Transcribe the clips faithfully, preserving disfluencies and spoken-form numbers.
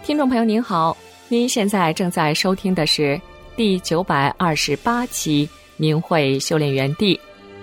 听众朋友您好，您现在正在收听的是第九百二十八期明慧修炼园地。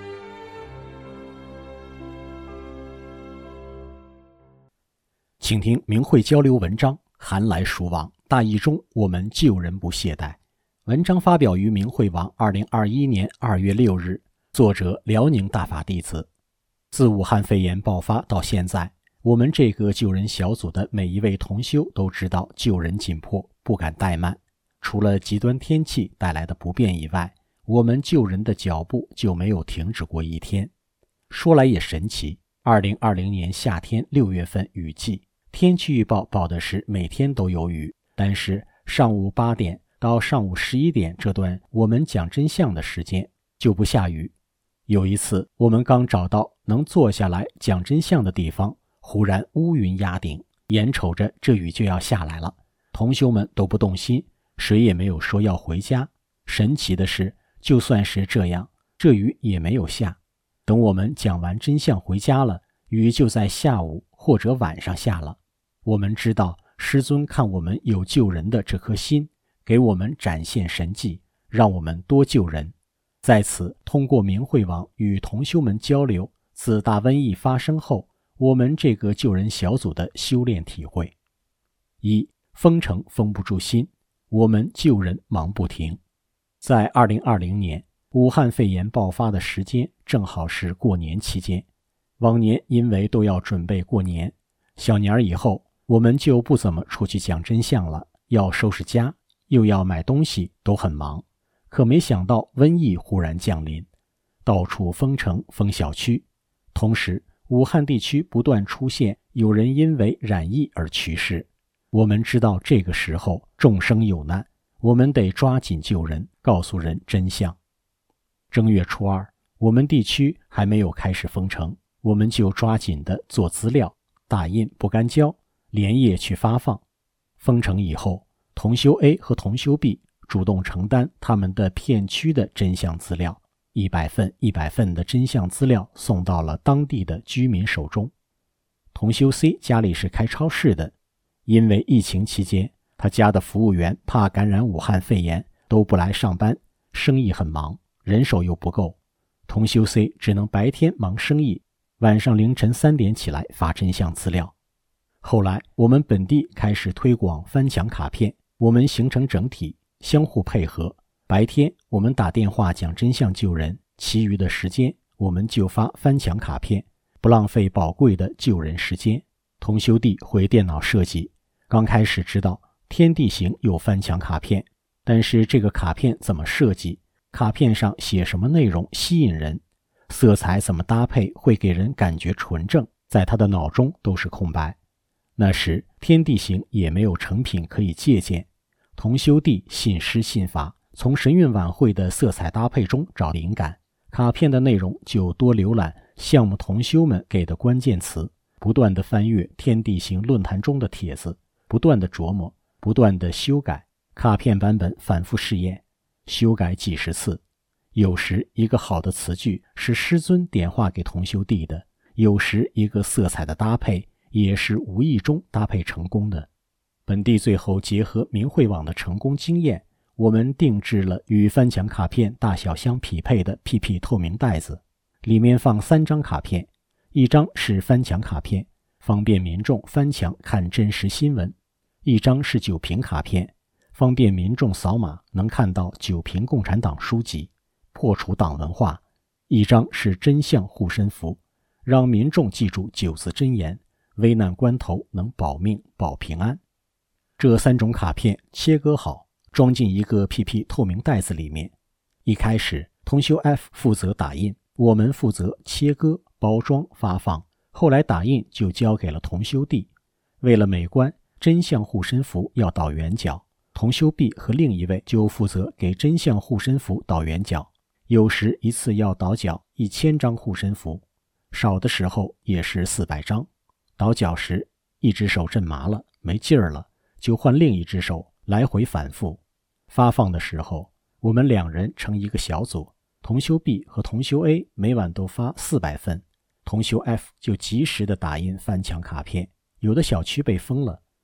请听明慧交流文章，寒来暑往，大义中我们救人不懈怠。文章发表于明慧网二零二一年二月六日，作者辽宁大法弟子。自武汉肺炎爆发到现在，我们这个救人小组的每一位同修都知道救人紧迫，不敢怠慢。除了极端天气带来的不便以外，我们救人的脚步就没有停止过一天。说来也神奇，二零二零年夏天六月份雨季，天气预报报的是每天都有雨，但是上午八点到上午十一点这段我们讲真相的时间就不下雨。有一次我们刚找到能坐下来讲真相的地方，忽然乌云压顶，眼瞅着这雨就要下来了，同修们都不动心，谁也没有说要回家。神奇的是，就算是这样，这雨也没有下。等我们讲完真相回家了，雨就在下午或者晚上下了。我们知道师尊看我们有救人的这颗心，给我们展现神迹，让我们多救人。在此通过明慧网与同修们交流自大瘟疫发生后我们这个救人小组的修炼体会。一、封城封不住心，我们救人忙不停。在二零二零年武汉肺炎爆发的时间正好是过年期间，往年因为都要准备过年，小年以后我们就不怎么出去讲真相了，要收拾家，又要买东西，都很忙。可没想到瘟疫忽然降临，到处封城封小区，同时武汉地区不断出现有人因为染疫而去世。我们知道这个时候众生有难，我们得抓紧救人，告诉人真相。正月初二，我们地区还没有开始封城，我们就抓紧的做资料，打印不干胶，连夜去发放。封城以后，同修 A 和同修 B 主动承担他们的片区的真相资料，一百份一百份的真相资料送到了当地的居民手中。同修 C 家里是开超市的，因为疫情期间他家的服务员怕感染武汉肺炎都不来上班，生意很忙，人手又不够。同修 C 只能白天忙生意，晚上凌晨三点起来发真相资料。后来我们本地开始推广翻墙卡片，我们形成整体，相互配合。白天我们打电话讲真相救人，其余的时间我们就发翻墙卡片，不浪费宝贵的救人时间。同修弟会电脑设计，刚开始知道天地行有翻墙卡片，但是这个卡片怎么设计，卡片上写什么内容吸引人，色彩怎么搭配会给人感觉纯正，在他的脑中都是空白。那时天地行也没有成品可以借鉴，同修弟信师信法，从神韵晚会的色彩搭配中找灵感，卡片的内容就多浏览项目同修们给的关键词，不断地翻阅天地行论坛中的帖子，不断地琢磨，不断地修改，卡片版本反复试验，修改几十次。有时一个好的词句是师尊点化给同修弟的，有时一个色彩的搭配也是无意中搭配成功的。本地最后结合明慧网的成功经验，我们定制了与翻墙卡片大小相匹配的 P P 透明袋子，里面放三张卡片，一张是翻墙卡片，方便民众翻墙看真实新闻；一张是酒瓶卡片，方便民众扫码能看到酒瓶共产党书籍，破除党文化；一张是真相护身符，让民众记住九字真言，危难关头能保命保平安。这三种卡片切割好，装进一个 P P 透明袋子里面。一开始同修 F 负责打印，我们负责切割、包装、发放，后来打印就交给了同修 D。 为了美观，真相护身符要倒圆角，同修 B 和另一位就负责给真相护身符倒圆角，有时一次要倒角一千张护身符，少的时候也是四百张。倒角时一只手震麻了，没劲儿了，就换另一只手，来回反复。发放的时候我们两人成一个小组，同修 B 和同修 A 每晚都发四百份，同修 F 就及时的打印翻墙卡片。有的小区被封了，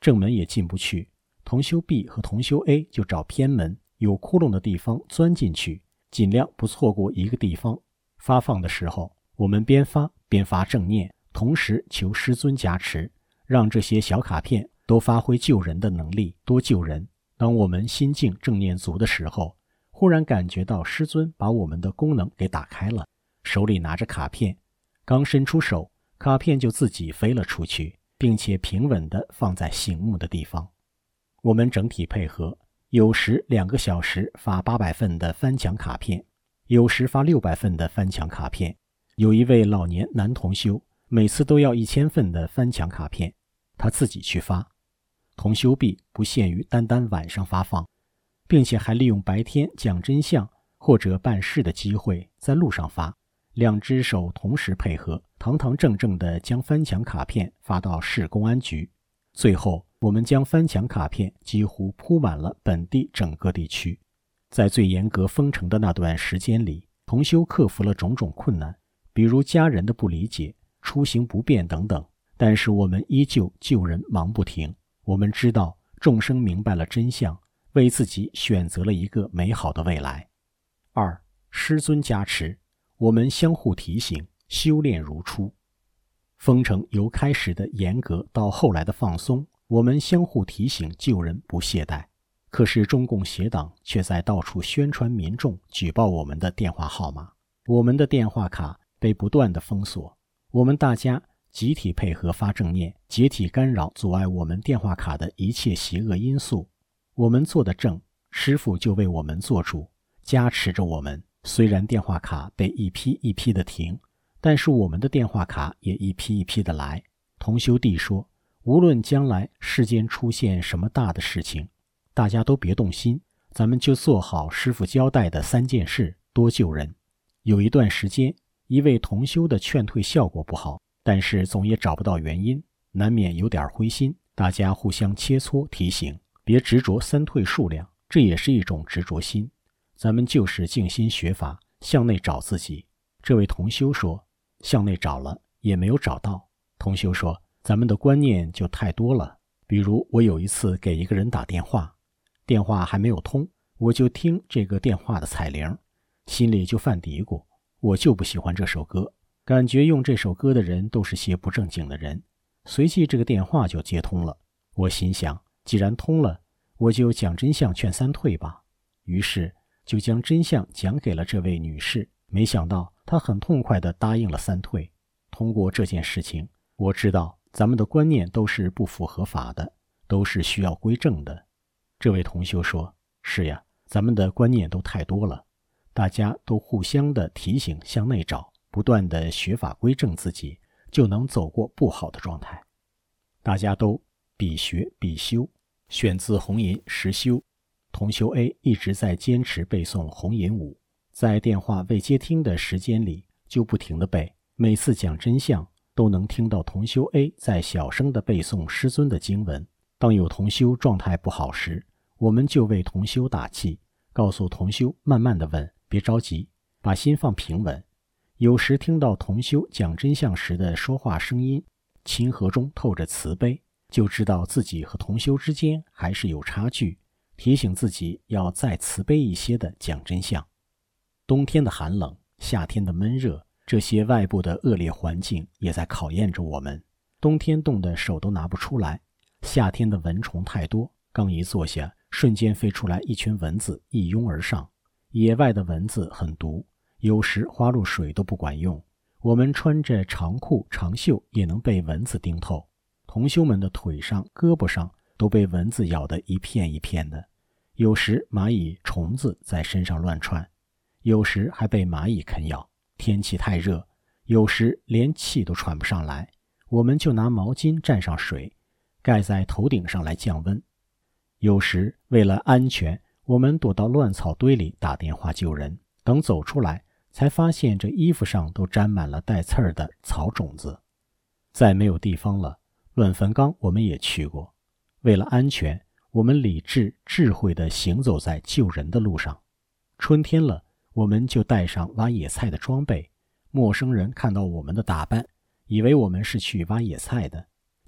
正门也进不去，同修 B 和同修 A 就找偏门，有窟窿的地方钻进去，尽量不错过一个地方。发放的时候，我们边发边发正念，同时求师尊加持，让这些小卡片都发挥救人的能力，多救人。当我们心境正念足的时候，忽然感觉到师尊把我们的功能给打开了，手里拿着卡片，刚伸出手，卡片就自己飞了出去，并且平稳地放在醒目的地方。我们整体配合，有时两个小时发八百份的翻墙卡片，有时发六百份的翻墙卡片。有一位老年男同修，每次都要一千份的翻墙卡片，他自己去发。同修 B 不限于单单晚上发放，并且还利用白天讲真相或者办事的机会在路上发，两只手同时配合，堂堂正正地将翻墙卡片发到市公安局。最后我们将翻墙卡片几乎铺满了本地整个地区。在最严格封城的那段时间里，同修克服了种种困难，比如家人的不理解、出行不便等等，但是我们依旧救人忙不停。我们知道众生明白了真相，为自己选择了一个美好的未来。二、师尊加持，我们相互提醒，修炼如初。封城由开始的严格到后来的放松，我们相互提醒救人不懈怠。可是中共邪党却在到处宣传民众举报我们的电话号码，我们的电话卡被不断的封锁，我们大家集体配合发正念，集体干扰阻碍我们电话卡的一切邪恶因素。我们做的正，师父就为我们做主，加持着我们。虽然电话卡被一批一批的停，但是我们的电话卡也一批一批的来。同修弟说，无论将来世间出现什么大的事情，大家都别动心，咱们就做好师父交代的三件事，多救人。有一段时间，一位同修的劝退效果不好，但是总也找不到原因，难免有点灰心。大家互相切磋提醒，别执着三退数量，这也是一种执着心。咱们就是静心学法，向内找自己。这位同修说，向内找了也没有找到。同修说，咱们的观念就太多了。比如我有一次给一个人打电话，电话还没有通，我就听这个电话的彩铃，心里就犯嘀咕，我就不喜欢这首歌，感觉用这首歌的人都是些不正经的人。随即这个电话就接通了，我心想，既然通了，我就讲真相劝三退吧。于是就将真相讲给了这位女士，没想到她很痛快地答应了三退。通过这件事情，我知道咱们的观念都是不符合法的，都是需要归正的。这位同修说，是呀，咱们的观念都太多了，大家都互相的提醒，向内找，不断的学法归正自己，就能走过不好的状态。大家都比学比修，选自红银实修。同修 A 一直在坚持背诵红银五，在电话未接听的时间里就不停地背，每次讲真相都能听到同修 A 在小声地背诵师尊的经文。当有同修状态不好时，我们就为同修打气，告诉同修慢慢地问，别着急，把心放平稳。有时听到同修讲真相时的说话声音，亲和中透着慈悲，就知道自己和同修之间还是有差距，提醒自己要再慈悲一些的讲真相。冬天的寒冷，夏天的闷热，这些外部的恶劣环境也在考验着我们。冬天冻得手都拿不出来，夏天的蚊虫太多，刚一坐下，瞬间飞出来一群蚊子一拥而上。野外的蚊子很毒，有时花露水都不管用，我们穿着长裤长袖也能被蚊子叮透。同修们的腿上胳膊上都被蚊子咬得一片一片的，有时蚂蚁虫子在身上乱窜，有时还被蚂蚁啃咬。天气太热，有时连气都喘不上来，我们就拿毛巾蘸上水盖在头顶上来降温。有时为了安全，我们躲到乱草堆里打电话救人，等走出来才发现这衣服上都沾满了带刺儿的草种子。再没有地方了，乱坟岗我们也去过。为了安全，我们理智智慧地行走在救人的路上。春天了，我们就带上挖野菜的装备，陌生人看到我们的打扮，以为我们是去挖野菜的。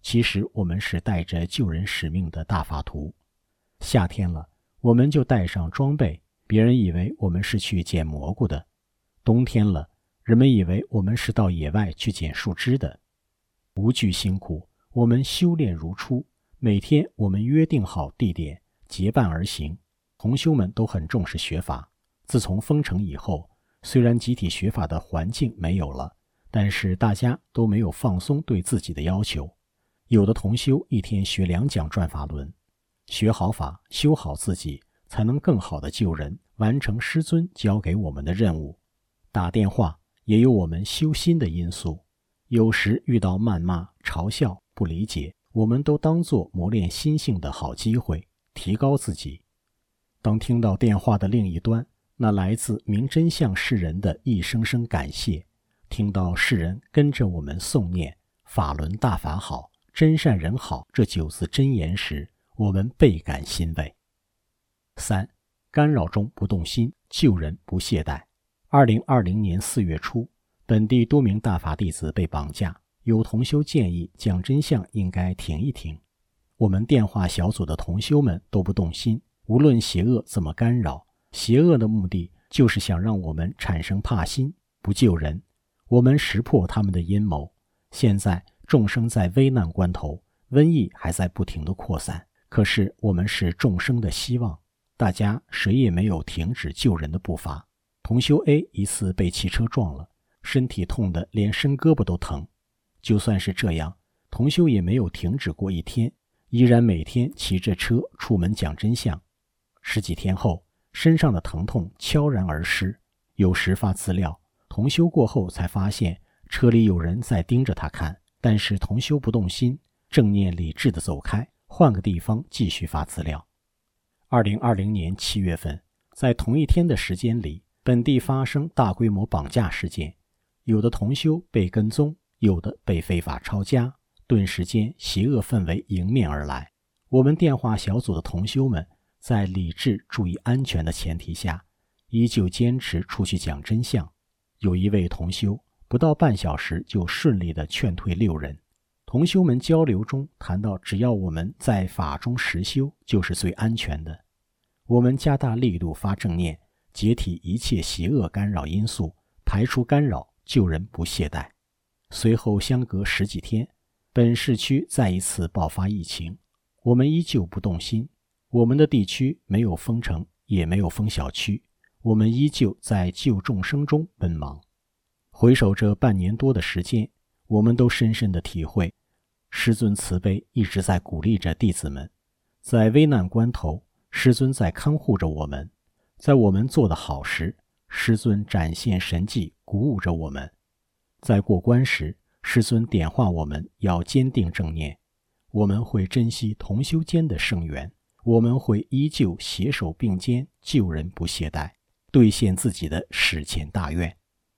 其实我们是带着救人使命的大法图。夏天了，我们就带上装备，别人以为我们是去捡蘑菇的；冬天了，人们以为我们是到野外去捡树枝的。无惧辛苦，我们修炼如初，每天我们约定好地点，结伴而行。同修们都很重视学法。自从封城以后，虽然集体学法的环境没有了，但是大家都没有放松对自己的要求。有的同修一天学两讲转法轮，学好法，修好自己，才能更好的救人，完成师尊交给我们的任务。打电话也有我们修心的因素，有时遇到谩骂、嘲笑、不理解，我们都当作磨练心性的好机会，提高自己。当听到电话的另一端那来自明真相世人的一声声感谢，听到世人跟着我们诵念法轮大法好，真善人好这九字真言时，我们倍感欣慰。三、干扰中不动心，救人不懈怠。二零二零年四月初，本地多名大法弟子被绑架，有同修建议讲真相应该停一停。我们电话小组的同修们都不动心，无论邪恶怎么干扰，邪恶的目的就是想让我们产生怕心，不救人。我们识破他们的阴谋。现在众生在危难关头，瘟疫还在不停地扩散，可是我们是众生的希望，大家谁也没有停止救人的步伐。同修 A 一次被汽车撞了，身体痛得连伸胳膊都疼。就算是这样，同修也没有停止过一天，依然每天骑着车出门讲真相。十几天后，身上的疼痛悄然而逝。有时发资料，同修过后才发现车里有人在盯着他看，但是同修不动心，正念理智地走开，换个地方继续发资料。二零二零年七月份，在同一天的时间里，本地发生大规模绑架事件，有的同修被跟踪，有的被非法抄家，顿时间邪恶氛围迎面而来。我们电话小组的同修们在理智注意安全的前提下，依旧坚持出去讲真相。有一位同修不到半小时就顺利地劝退六人。同修们交流中谈到，只要我们在法中实修，就是最安全的。我们加大力度发正念，解体一切邪恶干扰因素，排除干扰，救人不懈怠。随后相隔十几天，本市区再一次爆发疫情，我们依旧不动心。我们的地区没有封城，也没有封小区，我们依旧在救众生中奔忙。回首这半年多的时间，我们都深深地体会，师尊慈悲一直在鼓励着弟子们。在危难关头，师尊在看护着我们；在我们做的好时，师尊展现神迹，鼓舞着我们。在过关时，师尊点化我们要坚定正念。我们会珍惜同修间的圣缘，我们会依旧携手并肩，救人不懈怠，兑现自己的史前大愿。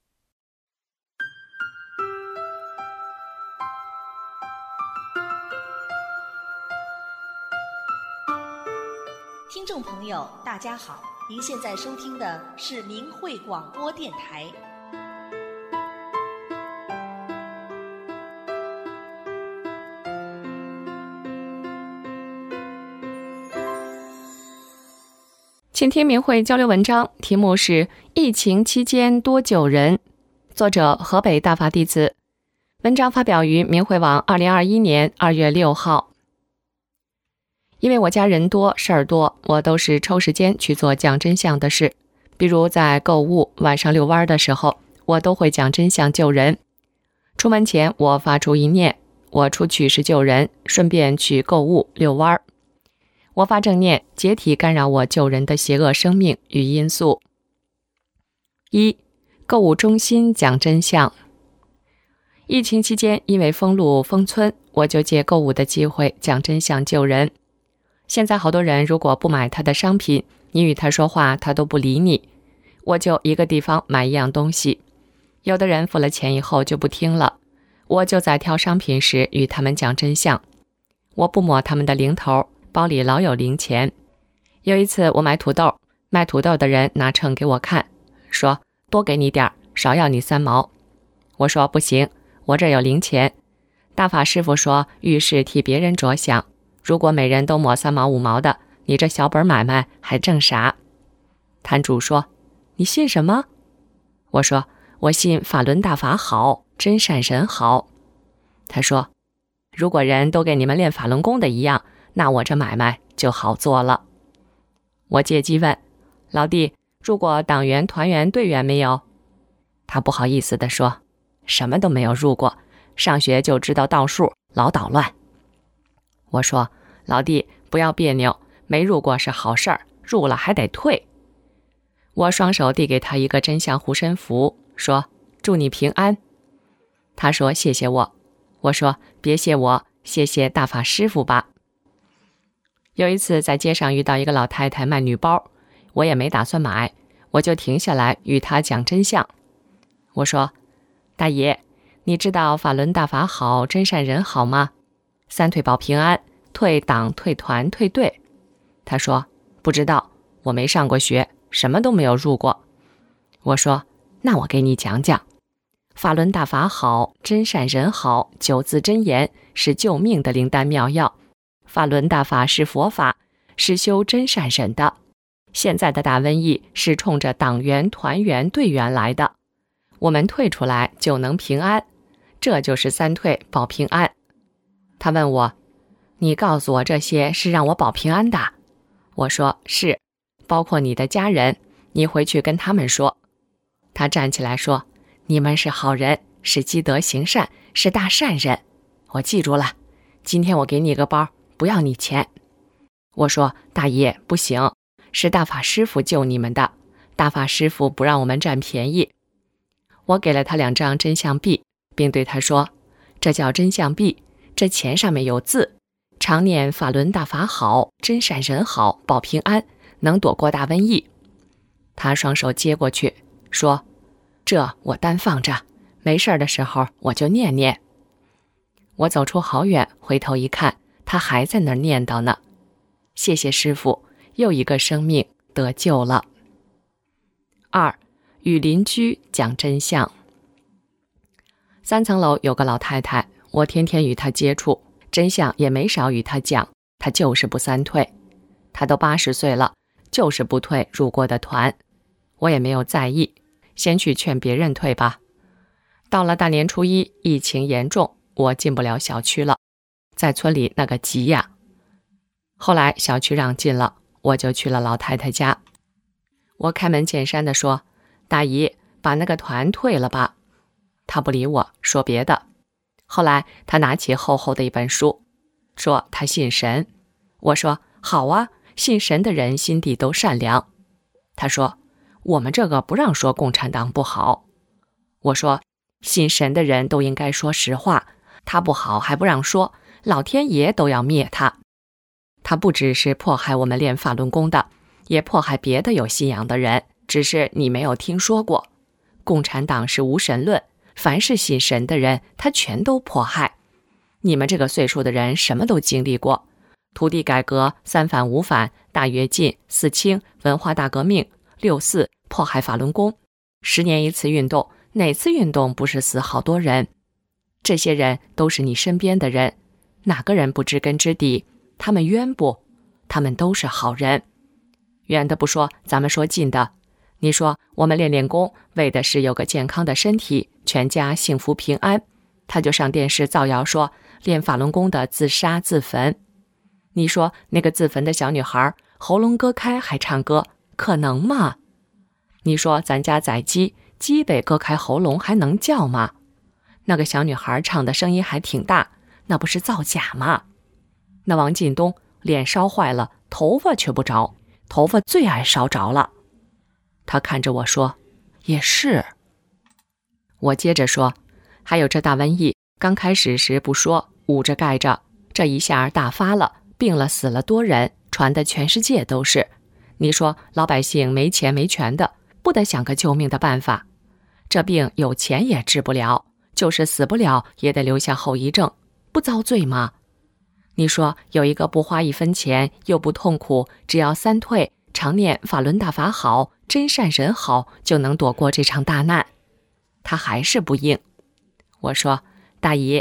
听众朋友大家好，您现在收听的是明慧广播电台。 请听明慧交流文章，题目是疫情期间多救人，作者河北大法弟子。文章发表于明慧网二零二一年二月六号。因为我家人多事儿多，我都是抽时间去做讲真相的事，比如在购物、晚上遛弯的时候，我都会讲真相救人。出门前我发出一念，我出去是救人，顺便去购物遛弯。我发正念，解体干扰我救人的邪恶生命与因素。一、购物中心讲真相。疫情期间，因为封路封村，我就借购物的机会讲真相救人。现在好多人如果不买他的商品，你与他说话他都不理你。我就一个地方买一样东西，有的人付了钱以后就不听了，我就在挑商品时与他们讲真相。我不摸他们的零头，包里老有零钱。有一次我买土豆，卖土豆的人拿秤给我看，说多给你点儿，少要你三毛。我说不行，我这有零钱。 大法师傅说，遇事替别人着想，如果每人都抹三毛五毛的，你这小本买卖还挣啥？摊主说，你信什么？我说，我信法轮大法好，真善人好。他说，如果人都给你们练法轮功的一样，那我这买卖就好做了。我借机问，老弟，入过党员、团员、队员没有？他不好意思地说，什么都没有入过，上学就知道倒数，老捣乱。我说，老弟，不要别扭，没入过是好事儿，入了还得退。我双手递给他一个真相护身符，说，祝你平安。他说，谢谢我。我说，别谢我，谢谢大法师父吧。有一次在街上遇到一个老太太卖女包，我也没打算买，我就停下来与她讲真相。我说，大爷，你知道法轮大法好，真善人好吗？三退保平安，退党、退团、退队。他说，不知道，我没上过学，什么都没有入过。我说，那我给你讲讲。法轮大法好，真善人好，九字真言是救命的灵丹妙药。法轮大法是佛法，是修真善忍的。现在的大瘟疫是冲着党员、团员、队员来的，我们退出来就能平安，这就是三退保平安。他问我，你告诉我这些是让我保平安的？我说，是，包括你的家人，你回去跟他们说。他站起来说，你们是好人，是积德行善，是大善人，我记住了，今天我给你个包，不要你钱。我说，大爷，不行，是大法师父救你们的，大法师父不让我们占便宜。我给了他两张真相币，并对他说，这叫真相币，这钱上面有字，常念法轮大法好，真善人好，保平安，能躲过大瘟疫。他双手接过去，说，这我单放着，没事的时候我就念念。我走出好远，回头一看，他还在那儿念叨呢。谢谢师父，又一个生命得救了。二，与邻居讲真相。三层楼有个老太太，我天天与她接触，真相也没少与她讲，她就是不三退。她都八十岁了，就是不退入过的团。我也没有在意，先去劝别人退吧。到了大年初一，疫情严重，我进不了小区了，在村里那个急呀。后来小区让进了，我就去了老太太家。我开门见山地说，大姨，把那个团退了吧。她不理我，说别的。后来她拿起厚厚的一本书，说她信神。我说，好啊，信神的人心地都善良。她说，我们这个不让说共产党不好。我说，信神的人都应该说实话，他不好还不让说，老天爷都要灭他。他不只是迫害我们练法轮功的，也迫害别的有信仰的人，只是你没有听说过。共产党是无神论，凡是信神的人，他全都迫害。你们这个岁数的人什么都经历过，土地改革、三反五反、大跃进、四清、文化大革命、六四，迫害法轮功，十年一次运动，哪次运动不是死好多人？这些人都是你身边的人，哪个人不知根知底？他们冤不？他们都是好人。远的不说，咱们说近的。你说我们练练功，为的是有个健康的身体，全家幸福平安。他就上电视造谣说练法轮功的自杀自焚。你说那个自焚的小女孩喉咙割开还唱歌，可能吗？你说咱家宰鸡，鸡被割开喉咙还能叫吗？那个小女孩唱的声音还挺大，那不是造假吗？那王进东脸烧坏了，头发却不着，头发最爱烧着了。他看着我说，也是。我接着说，还有这大瘟疫，刚开始时不说，捂着盖着，这一下大发了，病了死了多人，传的全世界都是。你说老百姓没钱没权的，不得想个救命的办法。这病有钱也治不了，就是死不了也得留下后遗症，不遭罪吗？你说有一个不花一分钱又不痛苦，只要三退，常念法轮大法好，真善人好，就能躲过这场大难。他还是不应。我说，大姨，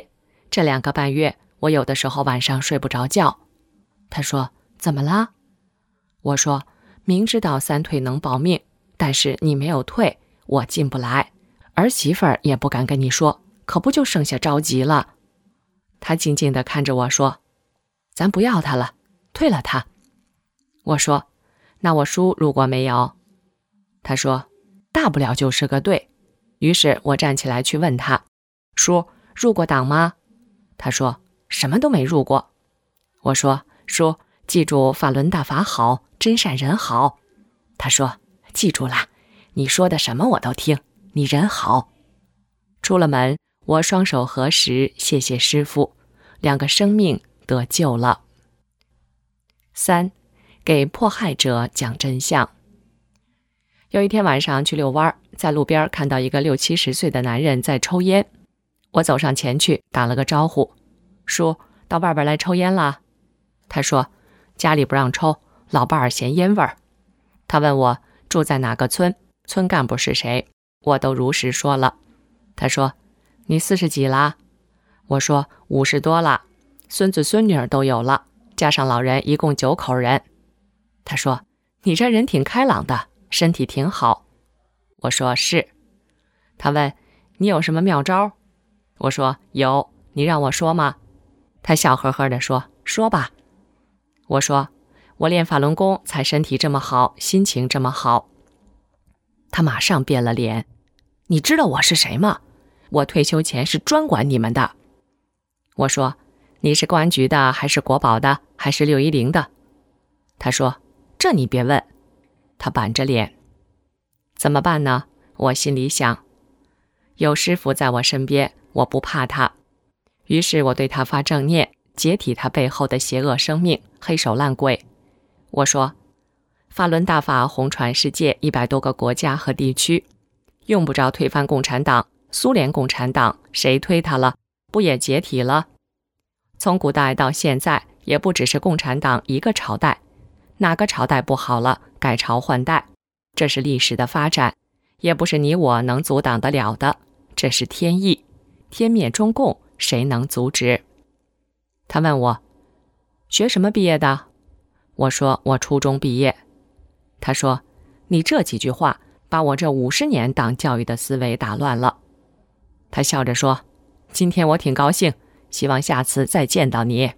这两个半月，我有的时候晚上睡不着觉。”他说：“怎么了？”我说：“明知道三退能保命，但是你没有退，我进不来，儿媳妇儿也不敢跟你说，可不就剩下着急了。”他静静地看着我说：“咱不要他了，退了他。”我说：“那我叔如果没有？”他说：“大不了就是个对。”于是我站起来去问他：“叔，入过党吗？”他说：“什么都没入过。”我说：“叔，记住法轮大法好，真善人好。”他说：“记住了，你说的什么我都听，你人好。”出了门，我双手合十，谢谢师父，两个生命得救了。三，给迫害者讲真相。有一天晚上去遛弯，在路边看到一个六七十岁的男人在抽烟，我走上前去打了个招呼：“叔，到外边来抽烟了？”他说：“家里不让抽，老伴儿嫌烟味儿。”他问我住在哪个村，村干部是谁，我都如实说了。他说：“你四十几啦？”我说：“五十多了，孙子孙女儿都有了，加上老人一共九口人。”他说：“你这人挺开朗的，身体挺好。”我说：“是。”他问：“你有什么妙招？”我说：“有，你让我说吗？”他笑呵呵地说：“说吧。”我说：“我练法轮功才身体这么好，心情这么好。”他马上变了脸：“你知道我是谁吗？我退休前是专管你们的。”我说：“你是公安局的，还是国保的，还是六一零的？”他说：“这你别问。”他板着脸。怎么办呢？我心里想，有师父在我身边，我不怕他。于是我对他发正念，解体他背后的邪恶生命，黑手烂鬼。我说：“法轮大法红传世界一百多个国家和地区，用不着推翻共产党，苏联共产党谁推他了，不也解体了？从古代到现在，也不只是共产党一个朝代，哪个朝代不好了，改朝换代，这是历史的发展，也不是你我能阻挡得了的，这是天意，天灭中共，谁能阻止？”他问我：“学什么毕业的？”我说：“我初中毕业。”他说：“你这几句话把我这五十年党教育的思维打乱了。”他笑着说：“今天我挺高兴，希望下次再见到你。”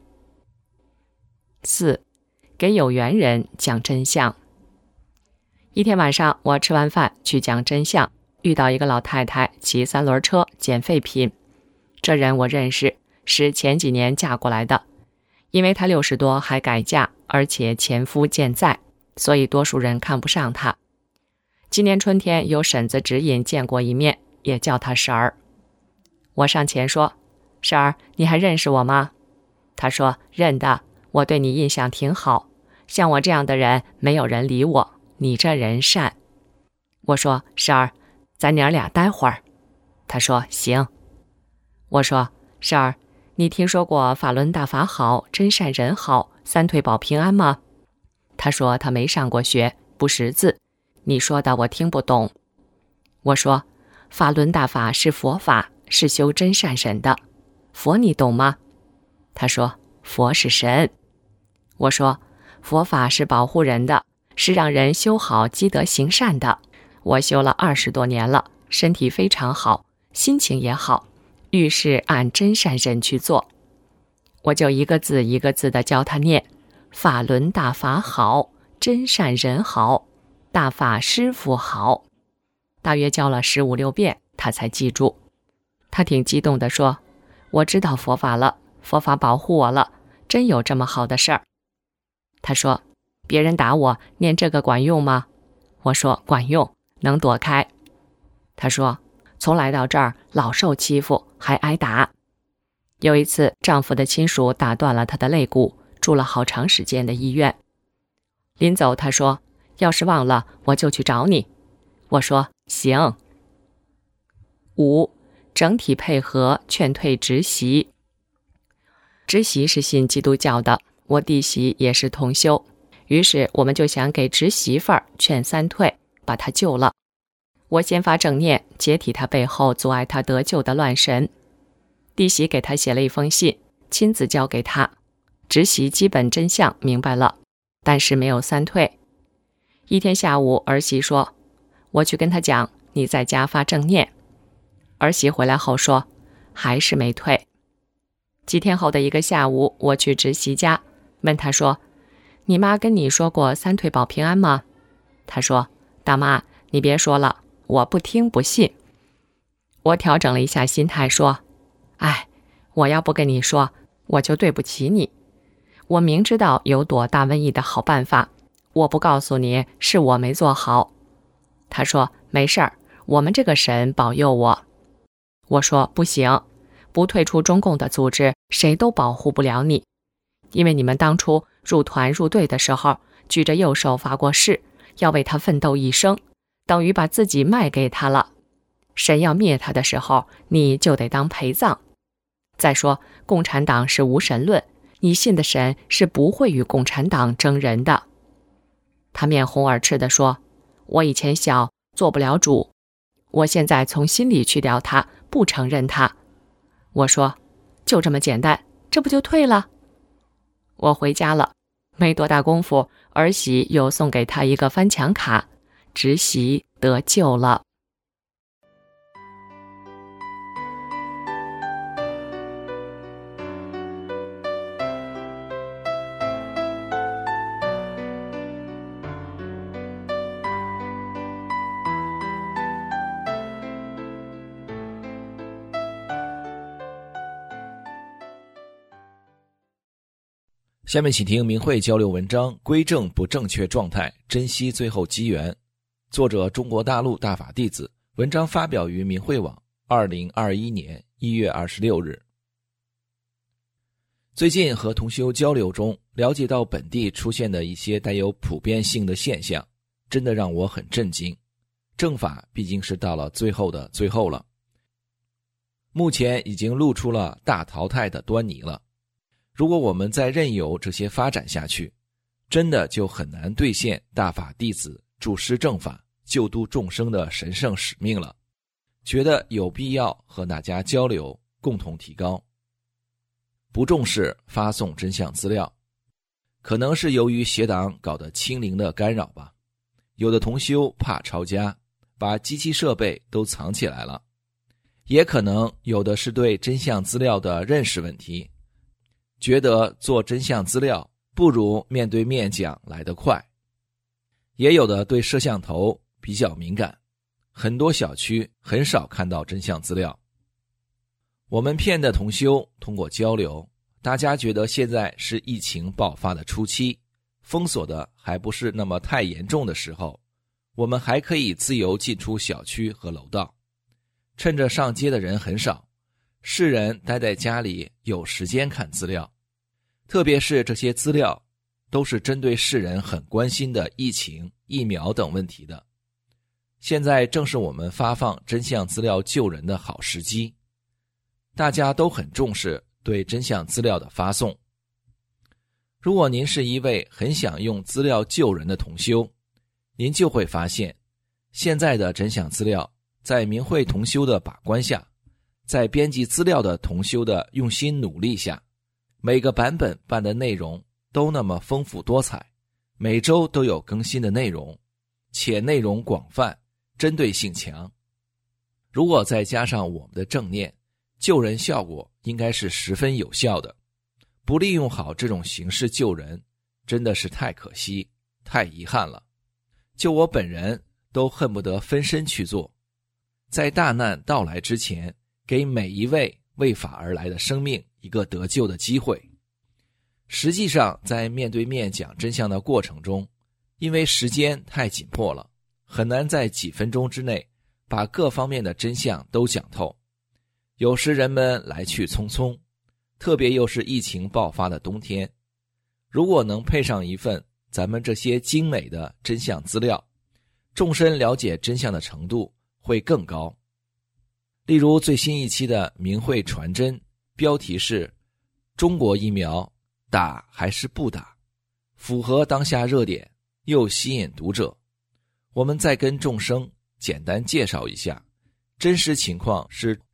四，给有缘人讲真相。一天晚上，我吃完饭去讲真相，遇到一个老太太骑三轮车捡废品。这人我认识，是前几年嫁过来的，因为她六十多还改嫁，而且前夫健在，所以多数人看不上她。今年春天有婶子指引见过一面，也叫她婶儿。我上前说：“婶儿，你还认识我吗？”她说：“认得，我对你印象挺好，像我这样的人没有人理我，你这人善。”我说：“婶儿，咱娘俩待会儿。”她说：“行。”我说：“婶儿，你听说过法轮大法好，真善人好，三退保平安吗？”她说她没上过学，不识字，你说的我听不懂。我说：“法轮大法是佛法，是修真善忍的，佛你懂吗？”她说：“佛是神。”我说：“佛法是保护人的，是让人修好积德行善的。我修了二十多年了，身体非常好，心情也好，遇事按真善忍去做。”我就一个字一个字地教他念：“法轮大法好，真善人好，大法师父好。”大约教了十五六遍，他才记住。他挺激动地说：“我知道佛法了，佛法保护我了，真有这么好的事儿。”他说：“别人打我，念这个管用吗？”我说：“管用，能躲开。”他说：“从来到这儿老受欺负，还挨打。有一次，丈夫的亲属打断了他的肋骨，住了好长时间的医院。临走，他说：“要是忘了，我就去找你。”我说：“行。”五，整体配合劝退直媳。直媳是信基督教的，我弟媳也是同修，于是我们就想给直媳妇儿劝三退，把她救了。我先发正念，解体她背后阻碍她得救的乱神。 弟媳给他写了一封信，亲自交给他。直媳基本真相明白了，但是没有三退。一天下午，儿媳说：“我去跟他讲，你在家发正念。”儿媳回来后说：“还是没退。”几天后的一个下午，我去直媳家，问她说：“你妈跟你说过三退保平安吗？”她说：“大妈，你别说了，我不听不信。”我调整了一下心态说：“哎，我要不跟你说，我就对不起你。我明知道有躲大瘟疫的好办法，我不告诉你是我没做好。”她说：“没事儿，我们这个神保佑我。”我说：“不行，不退出中共的组织，谁都保护不了你。因为你们当初入团入队的时候，举着右手发过誓，要为他奋斗一生，等于把自己卖给他了。神要灭他的时候，你就得当陪葬。再说，共产党是无神论，你信的神是不会与共产党争人的。”他面红耳赤地说：“我以前小，做不了主，我现在从心里去掉他，不承认他。”我说：“就这么简单，这不就退了？”我回家了，没多大功夫，儿媳又送给他一个翻墙卡，直媳得救了。 下面请听明慧交流文章《归正不正确状态，珍惜最后机缘》，作者中国大陆大法弟子，文章发表于明慧网二零二一年一月二十六日。最近和同修交流中，了解到本地出现的一些带有普遍性的现象，真的让我很震惊。正法毕竟是到了最后的最后了，目前已经露出了大淘汰的端倪了。如果我们再任由这些发展下去，真的就很难兑现大法弟子助施正法、救度众生的神圣使命了。觉得有必要和大家交流，共同提高。不重视发送真相资料，可能是由于邪党搞得清零的干扰吧。有的同修怕抄家，把机器设备都藏起来了。也可能有的是对真相资料的认识问题，觉得做真相资料不如面对面讲来得快。也有的对摄像头比较敏感，很多小区很少看到真相资料。我们骗的同修通过交流，大家觉得现在是疫情爆发的初期，封锁的还不是那么太严重的时候，我们还可以自由进出小区和楼道，趁着上街的人很少，世人待在家里有时间看资料，特别是这些资料都是针对世人很关心的疫情、疫苗等问题的。现在正是我们发放真相资料救人的好时机，大家都很重视对真相资料的发送。如果您是一位很想用资料救人的同修，您就会发现，现在的真相资料在明慧同修的把关下，在编辑资料的同修的用心努力下，每个版本办的内容都那么丰富多彩，每周都有更新的内容，且内容广泛，针对性强。如果再加上我们的正念，救人效果应该是十分有效的。不利用好这种形式救人，真的是太可惜，太遗憾了。就我本人都恨不得分身去做，在大难到来之前，给每一位为法而来的生命一个得救的机会。实际上在面对面讲真相的过程中，因为时间太紧迫了，很难在几分钟之内把各方面的真相都讲透。有时人们来去匆匆，特别又是疫情爆发的冬天，如果能配上一份咱们这些精美的真相资料，众生了解真相的程度会更高。例如最新一期的明慧传真，标题是中国疫苗打还是不打，符合当下热点，又吸引读者。我们再跟众生简单介绍一下，真实情况是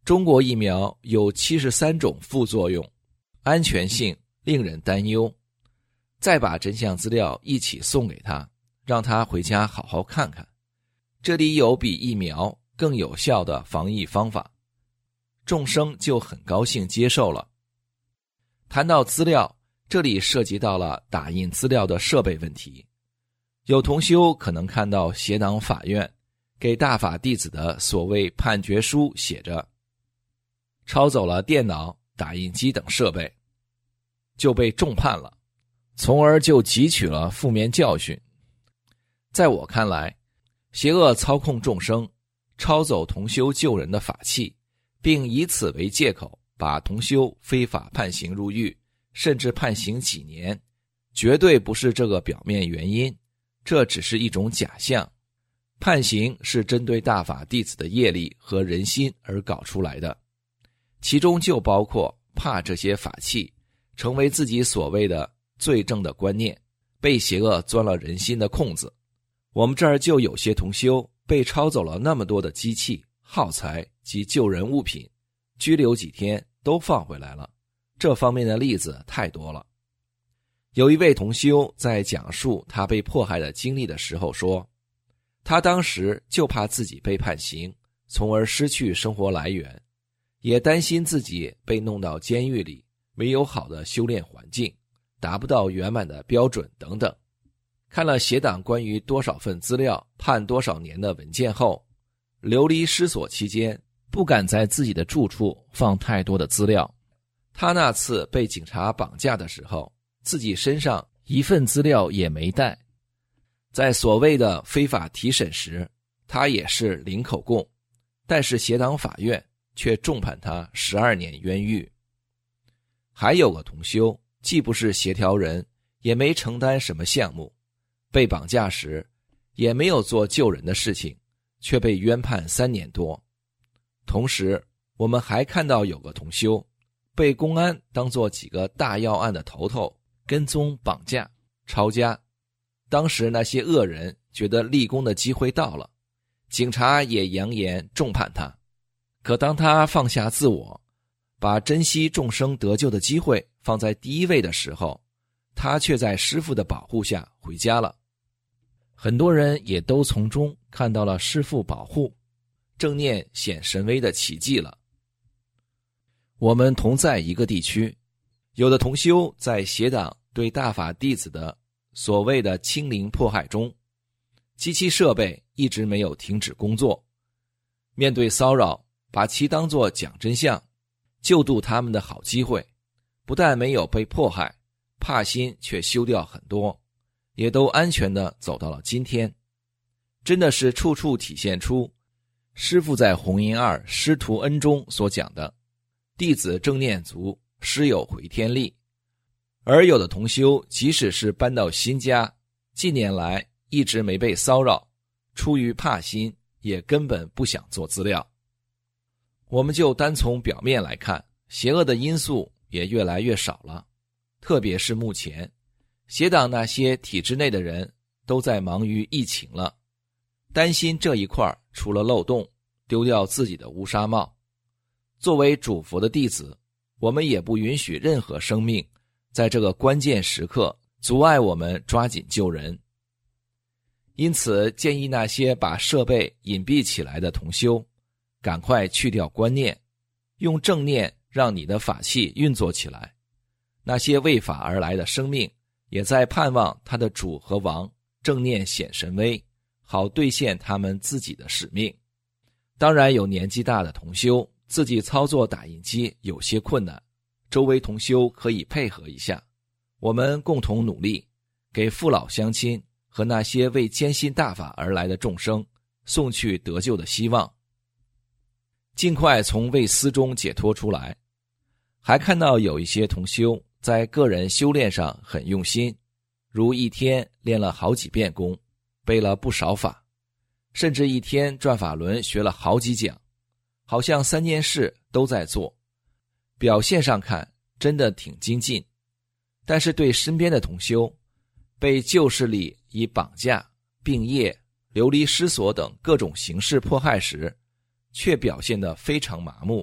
中国疫苗有七十三种副作用，安全性令人担忧。再把真相资料一起送给他，让他回家好好看看。这里有比疫苗更有效的防疫方法。众生就很高兴接受了。谈到资料，这里涉及到了打印资料的设备问题。有同修可能看到协党法院给大法弟子的所谓判决书写着抄走了电脑、打印机等设备，就被重判了，从而就汲取了负面教训。在我看来，邪恶操控众生，抄走同修救人的法器，并以此为借口把同修非法判刑入狱，甚至判刑几年，绝对不是这个表面原因，这只是一种假象。判刑是针对大法弟子的业力和人心而搞出来的，其中就包括怕这些法器成为自己所谓的罪证的观念，被邪恶钻了人心的空子。我们这儿就有些同修被抄走了那么多的机器、耗材及救人物品，拘留几天都放回来了，这方面的例子太多了。有一位同修在讲述他被迫害的经历的时候说，他当时就怕自己被判刑，从而失去生活来源，也担心自己被弄到监狱里，没有好的修炼环境，达不到圆满的标准等等。看了邪党关于多少份资料判多少年的文件后，流离失所期间不敢在自己的住处放太多的资料。他那次被警察绑架的时候，自己身上一份资料也没带。在所谓的非法提审时，他也是零口供，但是邪党法院却重判他十二年冤狱。还有个同修，既不是协调人，也没承担什么项目，被绑架时也没有做救人的事情，却被冤判三年多。同时我们还看到有个同修被公安当作几个大要案的头头跟踪绑架抄家，当时那些恶人觉得立功的机会到了，警察也扬言重判他。可当他放下自我，把珍惜众生得救的机会放在第一位的时候，他却在师父的保护下回家了。很多人也都从中看到了师父保护、正念显神威的奇迹了。我们同在一个地区，有的同修在邪党对大法弟子的所谓的清零迫害中，机器设备一直没有停止工作，面对骚扰，把其当作讲真相、救度他们的好机会，不但没有被迫害，怕心却修掉很多，也都安全地走到了今天。真的是处处体现出师父在弘音二师徒恩中所讲的弟子正念足，师有回天力。而有的同修即使是搬到新家，近年来一直没被骚扰，出于怕心，也根本不想做资料。我们就单从表面来看，邪恶的因素也越来越少了。特别是目前邪党那些体制内的人都在忙于疫情了，担心这一块出了漏洞，丢掉自己的乌纱帽。作为主佛的弟子，我们也不允许任何生命在这个关键时刻阻碍我们抓紧救人。因此建议那些把设备隐蔽起来的同修，赶快去掉观念，用正念让你的法器运作起来。那些为法而来的生命也在盼望他的主和王正念显神威，好兑现他们自己的使命。当然有年纪大的同修自己操作打印机有些困难，周围同修可以配合一下，我们共同努力，给父老乡亲和那些为坚信大法而来的众生送去得救的希望，尽快从畏思中解脱出来。还看到有一些同修在个人修炼上很用心，如一天练了好几遍功，背了不少法，甚至一天转法轮学了好几讲，好像三件事都在做，表现上看真的挺精进。但是对身边的同修被旧势力以绑架、病业、流离失所等各种形式迫害时，却表现得非常麻木，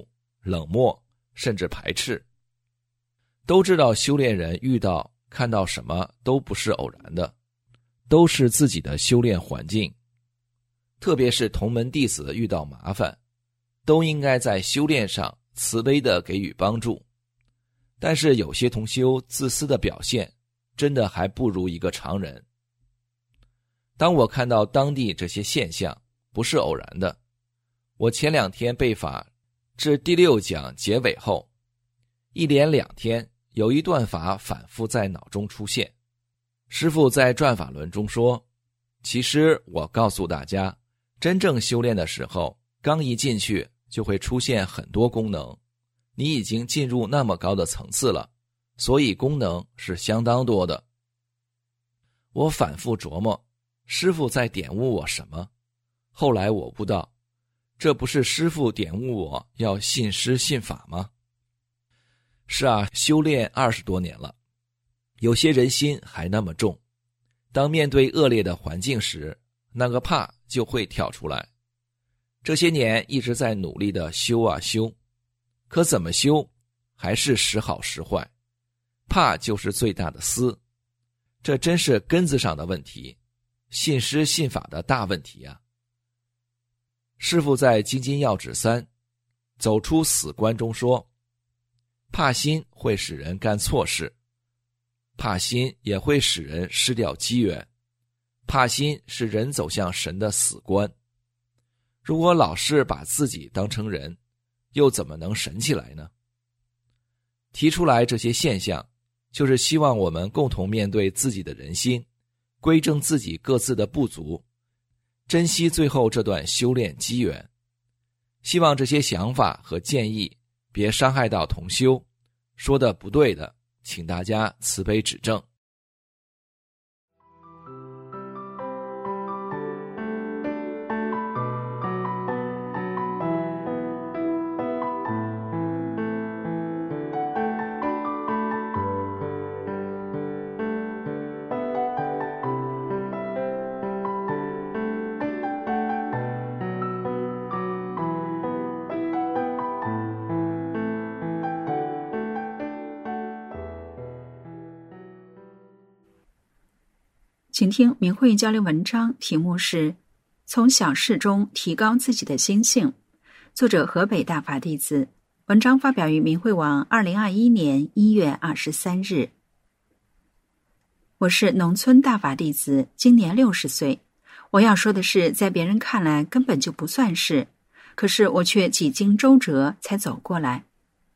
冷漠，甚至排斥。都知道修炼人遇到看到什么都不是偶然的，都是自己的修炼环境。特别是同门弟子遇到麻烦，都应该在修炼上慈悲地给予帮助。但是有些同修自私的表现，真的还不如一个常人。当我看到当地这些现象不是偶然的，我前两天背法至第六讲结尾后，一连两天有一段法反复在脑中出现。师父在转法轮中说，其实我告诉大家，真正修炼的时候，刚一进去就会出现很多功能，你已经进入那么高的层次了，所以功能是相当多的。我反复琢磨，师父在点悟我什么？后来我悟到，这不是师父点悟我要信师信法吗？是啊，修炼二十多年了，有些人心还那么重，当面对恶劣的环境时，那个怕就会跳出来。这些年一直在努力的修啊修，可怎么修还是时好时坏，怕就是最大的私，这真是根子上的问题，信师信法的大问题啊。师父在精金要旨三走出死关中说，怕心会使人干错事，怕心也会使人失掉机缘，怕心是人走向神的死关。如果老是把自己当成人，又怎么能神起来呢？提出来这些现象，就是希望我们共同面对自己的人心，归正自己各自的不足，珍惜最后这段修炼机缘。希望这些想法和建议别伤害到同修，说的不对的，请大家慈悲指正。 请听明慧交流文章，题目是从小事中提高自己的心性，作者河北大法弟子，文章发表于明慧网二零二一年一月二十三日。我是农村大法弟子，今年六十岁。我要说的是，在别人看来根本就不算是，可是我却几经周折才走过来。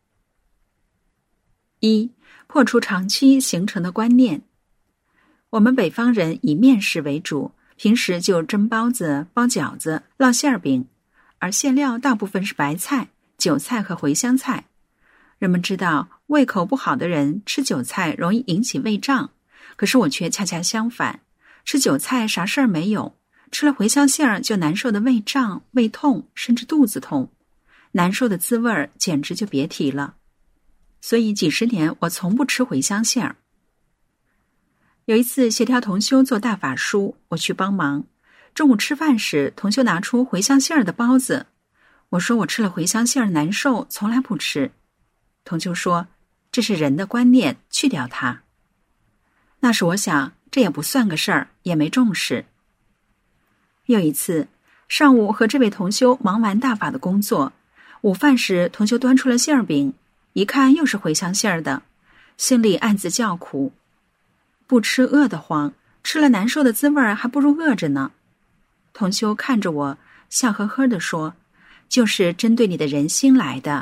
一、破除长期形成的观念。我们北方人以面食为主，平时就蒸包子、包饺子、烙馅饼，而馅料大部分是白菜、韭菜和茴香菜。人们知道胃口不好的人吃韭菜容易引起胃胀，可是我却恰恰相反，吃韭菜啥事儿没有，吃了茴香馅儿就难受的胃胀、胃痛，甚至肚子痛，难受的滋味儿简直就别提了。所以几十年我从不吃茴香馅儿。有一次协调同修做大法书，我去帮忙。中午吃饭时，同修拿出茴香馅儿的包子，我说我吃了茴香馅儿难受，从来不吃。同修说，这是人的观念，去掉它。那时我想，这也不算个事儿，也没重视。又一次，上午和这位同修忙完大法的工作，午饭时同修端出了馅儿饼，一看又是茴香馅儿的，心里暗自叫苦。不吃饿得慌，吃了难受的滋味还不如饿着呢。同修看着我，笑呵呵地说，就是针对你的人心来的。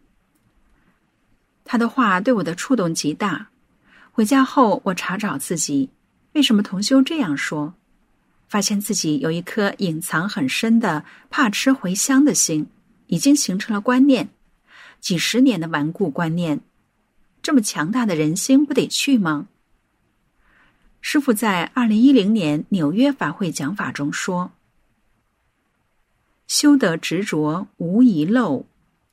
他的话对我的触动极大。回家后我查找自己，为什么同修这样说，发现自己有一颗隐藏很深的怕吃茴香的心，已经形成了观念，几十年的顽固观念。这么强大的人心不得去吗？师父在二零一零年纽约法会讲法中说，修得执着无遗漏。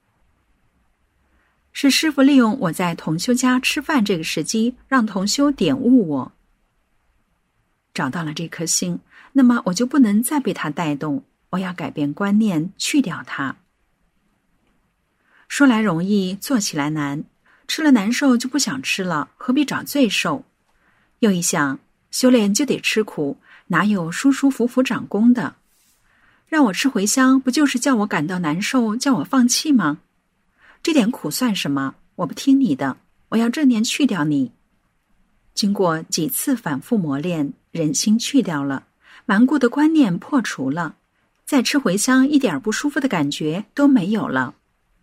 是师父利用我在同修家吃饭这个时机，让同修点悟我。找到了这颗心，那么我就不能再被它带动，我要改变观念，去掉它。 说来容易，做起来难，吃了难受就不想吃了，何必找罪受？又一想，修炼就得吃苦，哪有舒舒服服长功的？让我吃茴香，不就是叫我感到难受，叫我放弃吗？这点苦算什么？我不听你的，我要正念去掉你。经过几次反复磨练，人心去掉了，顽固的观念破除了，再吃茴香一点不舒服的感觉都没有了。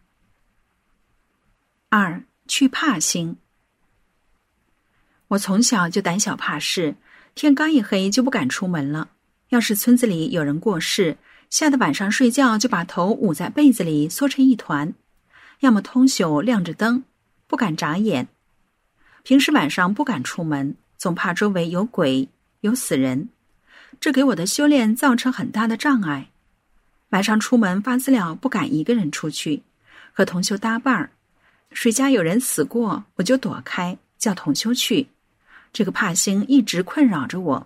二，去怕心。我从小就胆小怕事，天刚一黑就不敢出门了。要是村子里有人过世，吓得晚上睡觉就把头捂在被子里缩成一团，要么通宿亮着灯，不敢眨眼。平时晚上不敢出门，总怕周围有鬼有死人，这给我的修炼造成很大的障碍。晚上出门发资料不敢一个人出去，和同修搭伴儿，谁家有人死过我就躲开，叫同修去。这个怕心一直困扰着我。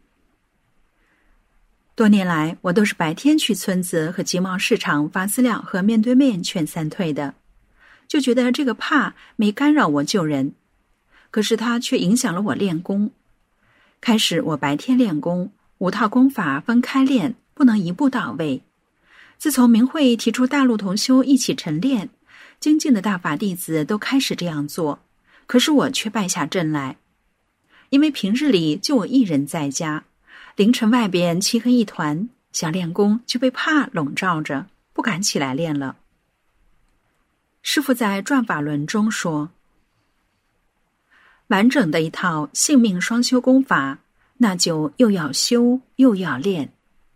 多年来，我都是白天去村子和集贸市场发资料和面对面劝三退的，就觉得这个怕没干扰我救人，可是它却影响了我练功。开始我白天练功，五套功法分开练，不能一步到位。自从明慧提出大陆同修一起晨练，精进的大法弟子都开始这样做，可是我却败下阵来。因为平日里就我一人在家，凌晨外边漆黑一团，想练功就被怕笼罩着，不敢起来练了。师父在转法轮中说，完整的一套性命双修功法，那就又要修又要练。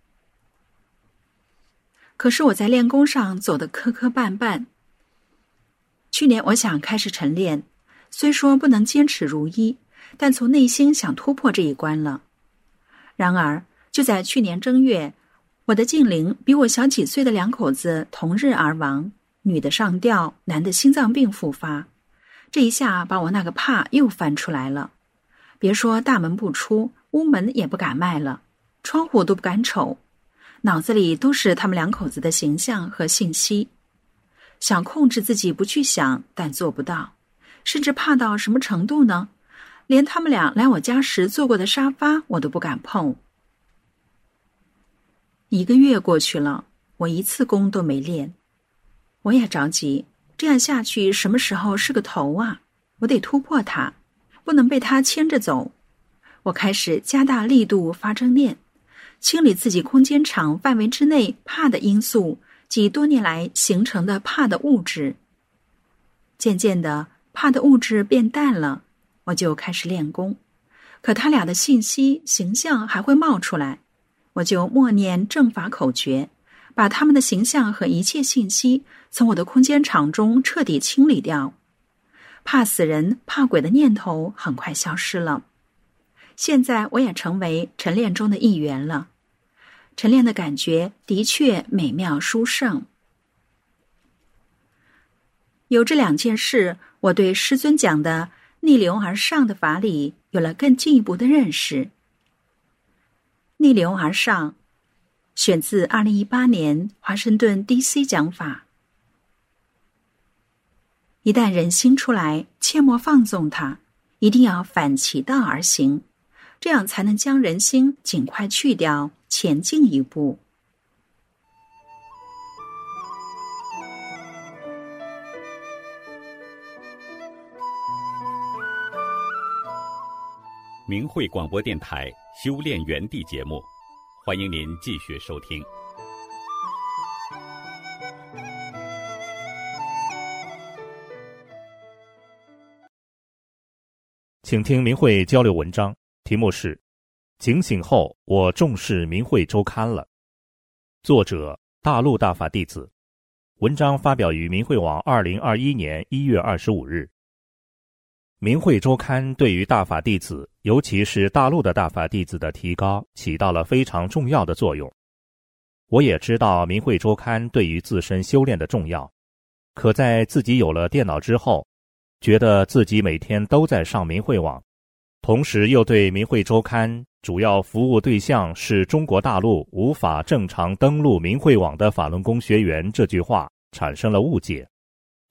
可是我在练功上走得磕磕绊绊。去年我想开始晨练，虽说不能坚持如一，但从内心想突破这一关了。然而就在去年正月，我的近邻比我小几岁的两口子同日而亡，女的上吊，男的心脏病复发。这一下把我那个怕又翻出来了，别说大门不出，屋门也不敢迈了，窗户都不敢瞅，脑子里都是他们两口子的形象和信息。想控制自己不去想，但做不到，甚至怕到什么程度呢？连他们俩来我家时坐过的沙发我都不敢碰。一个月过去了，我一次功都没练。我也着急，这样下去什么时候是个头啊？我得突破它，不能被它牵着走。我开始加大力度发正念，清理自己空间场范围之内怕的因素及多年来形成的怕的物质。渐渐的，怕的物质变淡了，我就开始练功。可他俩的信息形象还会冒出来，我就默念正法口诀，把他们的形象和一切信息从我的空间场中彻底清理掉。怕死人怕鬼的念头很快消失了。现在我也成为晨练中的一员了，晨练的感觉的确美妙殊胜。有这两件事，我对师尊讲的逆流而上的法理有了更进一步的认识。逆流而上选自二零一八年华盛顿 D C 讲法。一旦人心出来，切莫放纵它，一定要反其道而行，这样才能将人心尽快去掉，前进一步。 明慧广播电台修炼园地节目，欢迎您继续收听。 请听明慧交流文章，题目是警醒后我重视明慧周刊了，作者大陆大法弟子，文章发表于明慧网二零二一年一月二十五日。明慧周刊对于大法弟子，尤其是大陆的大法弟子的提高起到了非常重要的作用。我也知道明慧周刊对于自身修炼的重要，可在自己有了电脑之后，觉得自己每天都在上明慧网，同时又对明慧周刊主要服务对象是中国大陆无法正常登录明慧网的法轮功学员这句话产生了误解，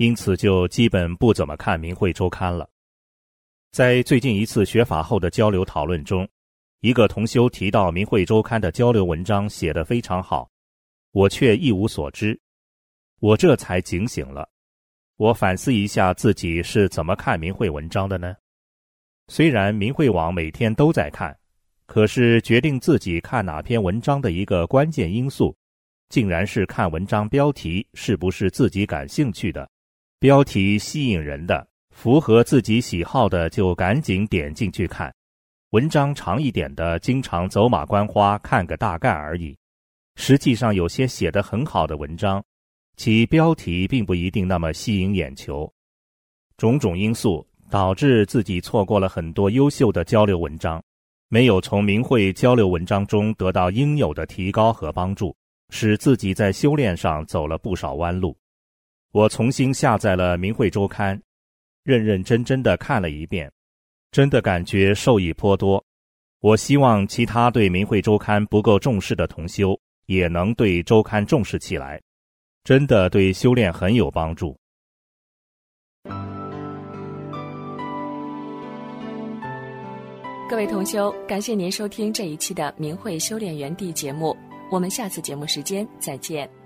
因此就基本不怎么看明慧周刊了。在最近一次学法后的交流讨论中，一个同修提到明慧周刊的交流文章写得非常好，我却一无所知。我这才警醒了，我反思一下自己是怎么看明慧文章的呢？虽然明慧网每天都在看，可是决定自己看哪篇文章的一个关键因素，竟然是看文章标题是不是自己感兴趣的，标题吸引人的，符合自己喜好的就赶紧点进去看，文章长一点的经常走马观花看个大概而已。实际上有些写得很好的文章，其标题并不一定那么吸引眼球。种种因素导致自己错过了很多优秀的交流文章，没有从明慧交流文章中得到应有的提高和帮助，使自己在修炼上走了不少弯路。我重新下载了明慧周刊，认认真真地看了一遍，真的感觉受益颇多。我希望其他对明慧周刊不够重视的同修也能对周刊重视起来，真的对修炼很有帮助。 各位同修，感谢您收听这一期的明慧修炼园地节目，我们下次节目时间再见。